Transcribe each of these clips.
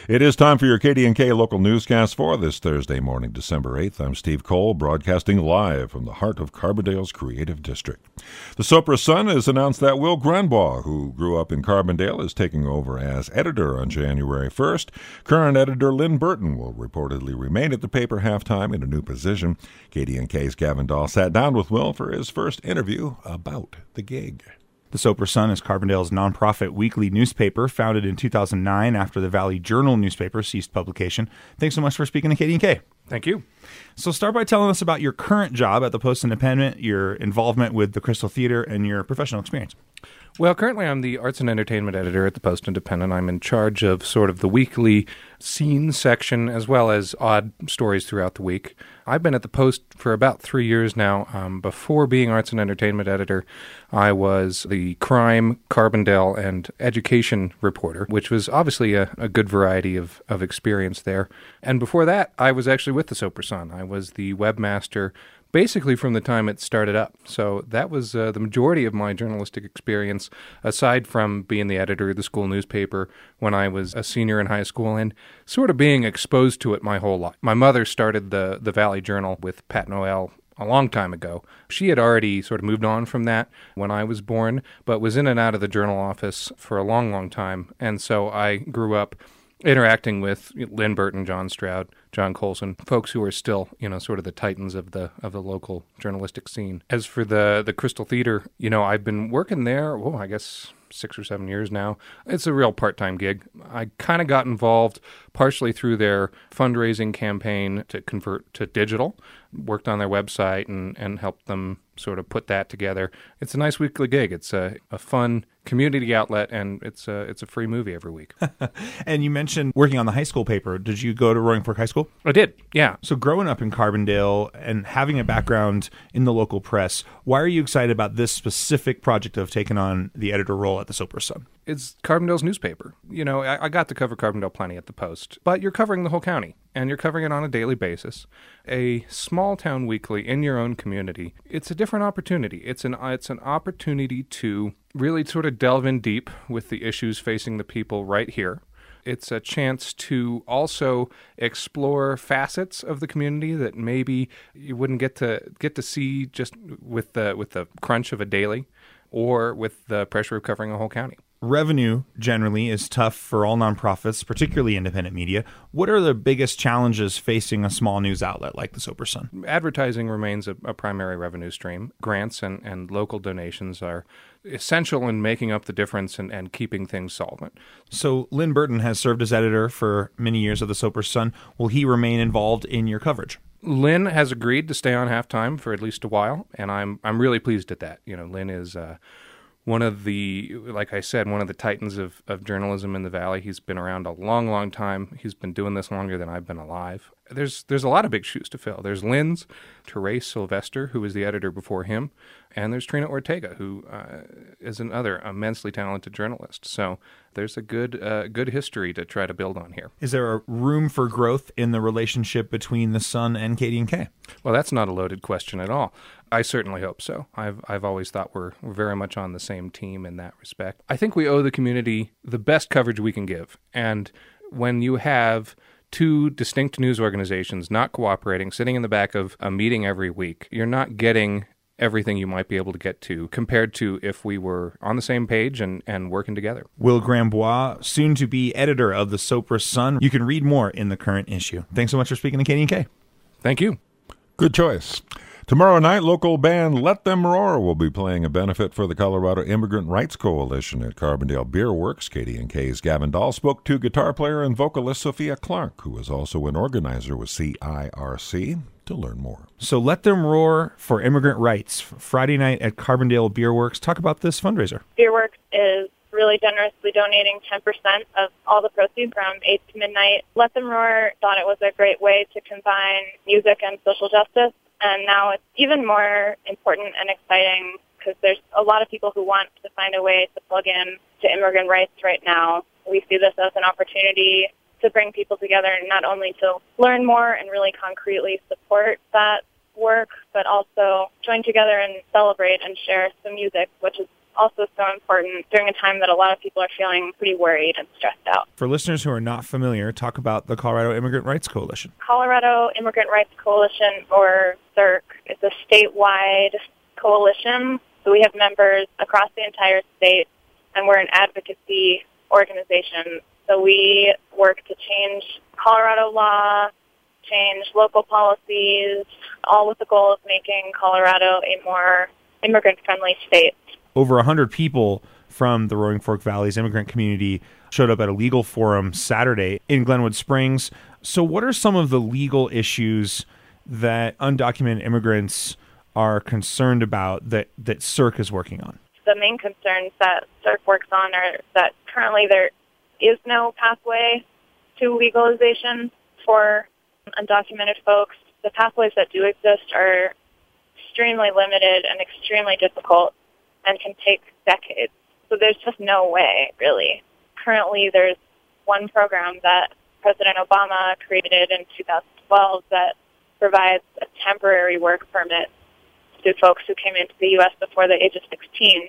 It is time for your KDNK local newscast for this Thursday morning, December 8th. I'm Steve Cole, broadcasting live from the heart of Carbondale's Creative District. The Sopra Sun has announced that Will Granbois, who grew up in Carbondale, is taking over as editor on January 1st. Current editor Lynn Burton will reportedly remain at the paper half-time in a new position. KDNK's Gavin Dahl sat down with Will for his first interview about the gig. The Sopra Sun is Carbondale's nonprofit weekly newspaper, founded in 2009 after the Valley Journal newspaper ceased publication. Thanks so much for speaking to KDNK. Thank you. So start by telling us about your current job at the Post-Independent, your involvement with the Crystal Theater, and your professional experience. Well, currently I'm the arts and entertainment editor at the Post-Independent. I'm in charge of sort of the weekly scene section as well as odd stories throughout the week. I've been at the Post for about 3 years now. Before being arts and entertainment editor, I was the crime, Carbondale, and education reporter, which was obviously a good variety of experience there. And before that, I was actually with the Sopra Sun. I was the webmaster basically from the time it started up. So that was the majority of my journalistic experience, aside from being the editor of the school newspaper when I was a senior in high school and sort of being exposed to it my whole life. My mother started the Valley Journal with Pat Noel a long time ago. She had already sort of moved on from that when I was born, but was in and out of the Journal office for a long, long time. And so I grew up interacting with Lynn Burton, John Stroud, John Colson, folks who are still, sort of the titans of the local journalistic scene. As for the Crystal Theater, I've been working there, I guess 6 or 7 years now. It's a real part-time gig. I kind of got involved partially through their fundraising campaign to convert to digital, worked on their website and helped them sort of put that together. It's a nice weekly gig. It's a fun community outlet, and it's a free movie every week. And you mentioned working on the high school paper. Did you go to Roaring Fork High School? I did, yeah. So growing up in Carbondale and having a background in the local press, why are you excited about this specific project of taking on the editor role at the Sopra Sun? It's Carbondale's newspaper. I got to cover Carbondale plenty at the Post, but you're covering the whole county, and you're covering it on a daily basis. A small town weekly in your own community, it's a different opportunity. It's an opportunity to really sort of delve in deep with the issues facing the people right here. It's a chance to also explore facets of the community that maybe you wouldn't get to see just with the crunch of a daily or with the pressure of covering a whole county. Revenue generally is tough for all nonprofits, particularly independent media. What are the biggest challenges facing a small news outlet like the Sopra Sun? Advertising remains a primary revenue stream. Grants and local donations are essential in making up the difference and keeping things solvent. So Lynn Burton has served as editor for many years of the Sopra Sun. Will he remain involved in your coverage? Lynn has agreed to stay on halftime for at least a while, and I'm really pleased at that. Lynn is one of the, like I said, one of the titans of journalism in the Valley. He's been around a long, long time. He's been doing this longer than I've been alive. There's a lot of big shoes to fill. There's Lynn's, Therese Sylvester, who was the editor before him, and there's Trina Ortega, who is another immensely talented journalist. So there's a good history to try to build on here. Is there a room for growth in the relationship between the Sun and KDNK? Well, that's not a loaded question at all. I certainly hope so. I've always thought we're very much on the same team in that respect. I think we owe the community the best coverage we can give. And when you have two distinct news organizations not cooperating, sitting in the back of a meeting every week, you're not getting everything you might be able to get to compared to if we were on the same page and working together. Will Granbois, soon to be editor of the Sopra Sun. You can read more in the current issue. Thanks so much for speaking to KDNK. Thank you. Good choice. Tomorrow night, local band Let Them Roar will be playing a benefit for the Colorado Immigrant Rights Coalition at Carbondale Beer Works. KDNK's Gavin Dahl spoke to guitar player and vocalist Sophia Clark, who is also an organizer with CIRC, to learn more. So Let Them Roar for Immigrant Rights, Friday night at Carbondale Beer Works. Talk about this fundraiser. Beer Works is really generously donating 10% of all the proceeds from 8 to midnight. Let Them Roar thought it was a great way to combine music and social justice. And now it's even more important and exciting because there's a lot of people who want to find a way to plug in to immigrant rights right now. We see this as an opportunity to bring people together, not only to learn more and really concretely support that work, but also join together and celebrate and share some music, which is also so important during a time that a lot of people are feeling pretty worried and stressed out. For listeners who are not familiar, talk about the Colorado Immigrant Rights Coalition. Colorado Immigrant Rights Coalition, or CIRC, is a statewide coalition. So we have members across the entire state, and we're an advocacy organization. So we work to change Colorado law, change local policies, all with the goal of making Colorado a more immigrant-friendly state. Over 100 people from the Roaring Fork Valley's immigrant community showed up at a legal forum Saturday in Glenwood Springs. So what are some of the legal issues that undocumented immigrants are concerned about that CIRC is working on? The main concerns that CIRC works on are that currently there is no pathway to legalization for undocumented folks. The pathways that do exist are extremely limited and extremely difficult and can take decades. So there's just no way, really. Currently, there's one program that President Obama created in 2012 that provides a temporary work permit to folks who came into the U.S. before the age of 16,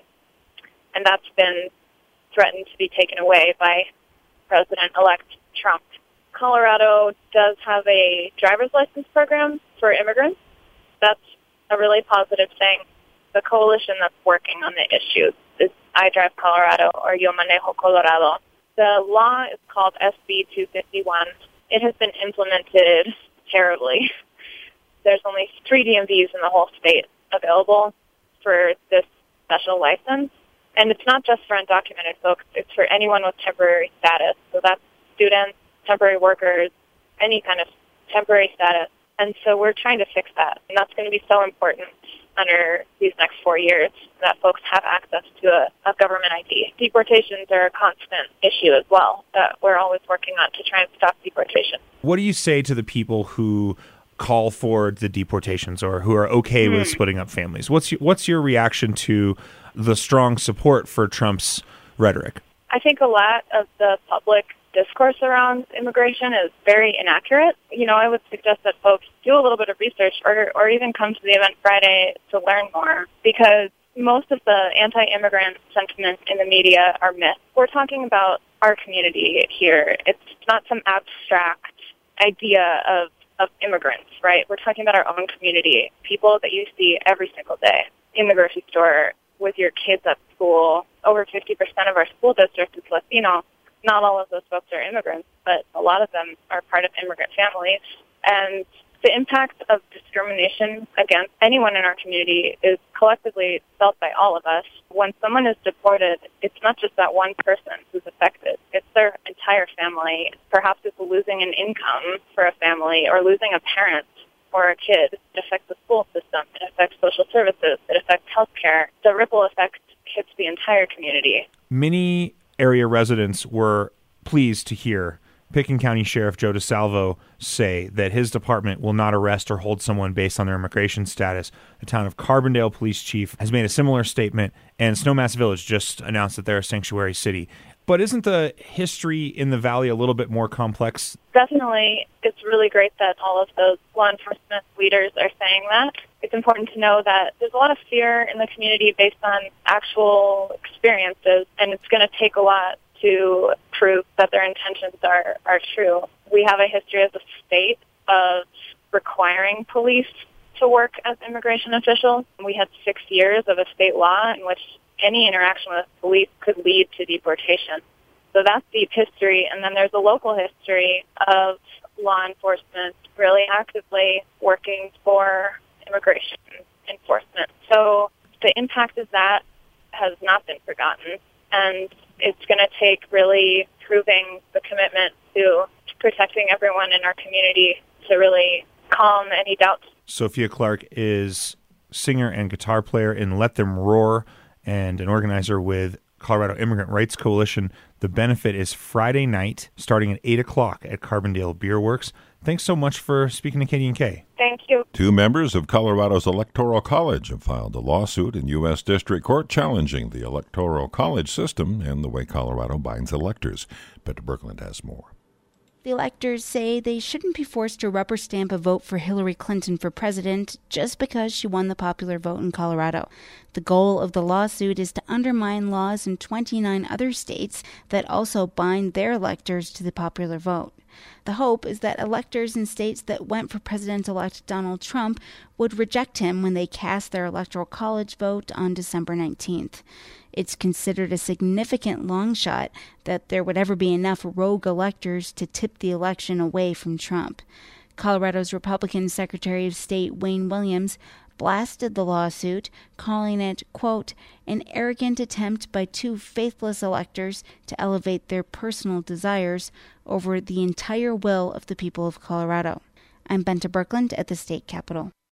and that's been threatened to be taken away by President-elect Trump. Colorado does have a driver's license program for immigrants. That's a really positive thing. The coalition that's working on the issue is I Drive Colorado, or Yo Manejo Colorado. The law is called SB 251. It has been implemented terribly. There's only 3 DMVs in the whole state available for this special license. And it's not just for undocumented folks. It's for anyone with temporary status. So that's students, temporary workers, any kind of temporary status. And so we're trying to fix that. And that's going to be so important under these next 4 years, that folks have access to a government ID. Deportations are a constant issue as well that we're always working on to try and stop deportation. What do you say to the people who call for the deportations or who are okay with splitting up families? What's your reaction to the strong support for Trump's rhetoric? I think a lot of the public discourse around immigration is very inaccurate. I would suggest that folks do a little bit of research or even come to the event Friday to learn more, because most of the anti-immigrant sentiments in the media are myths. We're talking about our community here. It's not some abstract idea of immigrants, right? We're talking about our own community, people that you see every single day in the grocery store, with your kids at school. Over 50% of our school district is Latino. Not all of those folks are immigrants, but a lot of them are part of immigrant families. And the impact of discrimination against anyone in our community is collectively felt by all of us. When someone is deported, it's not just that one person who's affected. It's their entire family. Perhaps it's losing an income for a family or losing a parent or a kid. It affects the school system. It affects social services. It affects healthcare. The ripple effect hits the entire community. Many area residents were pleased to hear Pitkin County Sheriff Joe DeSalvo say that his department will not arrest or hold someone based on their immigration status. The town of Carbondale police chief has made a similar statement, and Snowmass Village just announced that they're a sanctuary city. But isn't the history in the valley a little bit more complex? Definitely. It's really great that all of those law enforcement leaders are saying that. It's important to know that there's a lot of fear in the community based on actual experiences, and it's going to take a lot to prove that their intentions are true. We have a history as a state of requiring police to work as immigration officials. We had 6 years of a state law in which any interaction with police could lead to deportation. So that's deep history. And then there's a local history of law enforcement really actively working for immigration enforcement. So the impact of that has not been forgotten. And it's going to take really proving the commitment to protecting everyone in our community to really calm any doubts. Sophia Clark is singer and guitar player in Let Them Roar and an organizer with Colorado Immigrant Rights Coalition. The benefit is Friday night, starting at 8 o'clock at Carbondale Beer Works. Thanks so much for speaking to KDNK. Thank you. 2 members of Colorado's Electoral College have filed a lawsuit in U.S. District Court challenging the Electoral College system and the way Colorado binds electors. Peter Berkland has more. The electors say they shouldn't be forced to rubber stamp a vote for Hillary Clinton for president just because she won the popular vote in Colorado. The goal of the lawsuit is to undermine laws in 29 other states that also bind their electors to the popular vote. The hope is that electors in states that went for President-elect Donald Trump would reject him when they cast their Electoral College vote on December 19th. It's considered a significant long shot that there would ever be enough rogue electors to tip the election away from Trump. Colorado's Republican Secretary of State Wayne Williams blasted the lawsuit, calling it, quote, an arrogant attempt by two faithless electors to elevate their personal desires over the entire will of the people of Colorado. I'm Benta Birkeland at the state capitol.